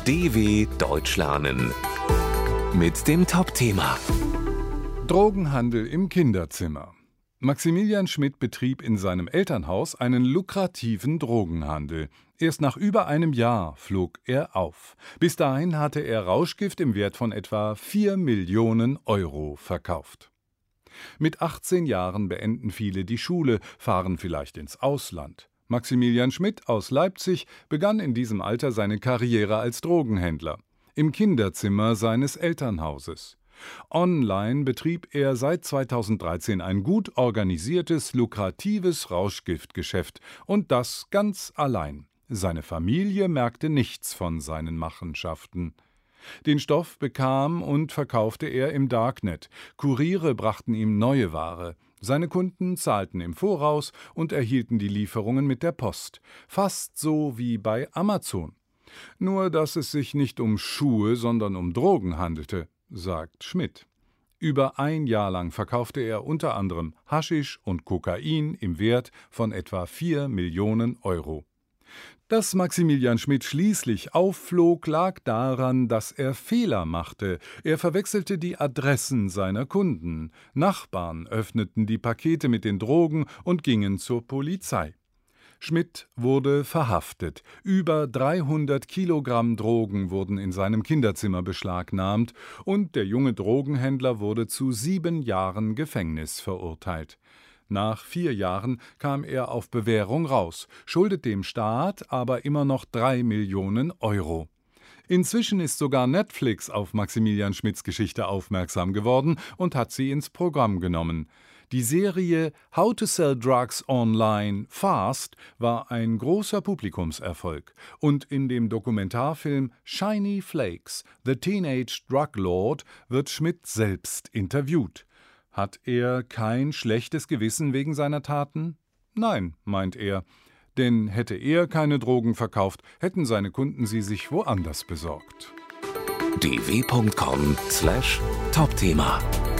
DW Deutsch lernen mit dem Top-Thema Drogenhandel im Kinderzimmer. Maximilian Schmidt betrieb in seinem Elternhaus einen lukrativen Drogenhandel. Erst nach über einem Jahr flog er auf. Bis dahin hatte er Rauschgift im Wert von etwa 4 Millionen Euro verkauft. Mit 18 Jahren beenden viele die Schule, fahren vielleicht ins Ausland. Maximilian Schmidt aus Leipzig begann in diesem Alter seine Karriere als Drogenhändler. Im Kinderzimmer seines Elternhauses. Online betrieb er seit 2013 ein gut organisiertes, lukratives Rauschgiftgeschäft. Und das ganz allein. Seine Familie merkte nichts von seinen Machenschaften. Den Stoff bekam und verkaufte er im Darknet. Kuriere brachten ihm neue Ware. Seine Kunden zahlten im Voraus und erhielten die Lieferungen mit der Post. Fast so wie bei Amazon. Nur, dass es sich nicht um Schuhe, sondern um Drogen handelte, sagt Schmidt. Über ein Jahr lang verkaufte er unter anderem Haschisch und Kokain im Wert von etwa 4 Millionen Euro. Dass Maximilian Schmidt schließlich aufflog, lag daran, dass er Fehler machte. Er verwechselte die Adressen seiner Kunden. Nachbarn öffneten die Pakete mit den Drogen und gingen zur Polizei. Schmidt wurde verhaftet. Über 300 Kilogramm Drogen wurden in seinem Kinderzimmer beschlagnahmt und der junge Drogenhändler wurde zu 7 Jahren Gefängnis verurteilt. Nach 4 Jahren kam er auf Bewährung raus, schuldet dem Staat aber immer noch 3 Millionen Euro. Inzwischen ist sogar Netflix auf Maximilian Schmidts Geschichte aufmerksam geworden und hat sie ins Programm genommen. Die Serie How to Sell Drugs Online Fast war ein großer Publikumserfolg. Und in dem Dokumentarfilm Shiny Flakes, The Teenage Drug Lord, wird Schmidt selbst interviewt. Hat er kein schlechtes Gewissen wegen seiner Taten? Nein, meint er. Denn hätte er keine Drogen verkauft, hätten seine Kunden sie sich woanders besorgt. dw.com/Topthema